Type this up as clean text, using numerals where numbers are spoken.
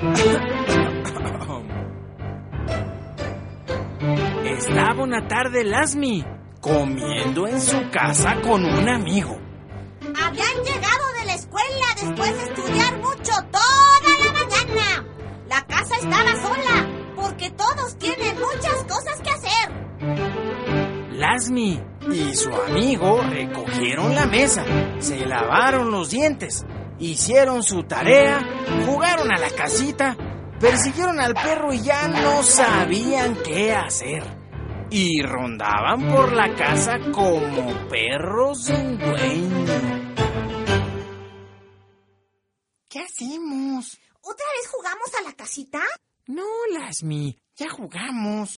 Estaba una tarde Lasmi comiendo en su casa con un amigo. Habían llegado de la escuela después de estudiar mucho toda la mañana. La casa estaba sola porque todos tienen muchas cosas que hacer. Lasmi y su amigo recogieron la mesa, se lavaron los dientes, hicieron su tarea, jugaron a la casita, persiguieron al perro y ya no sabían qué hacer. Y rondaban por la casa como perros sin dueño. ¿Qué hacemos? ¿Otra vez jugamos a la casita? No, Lasmi, ya jugamos.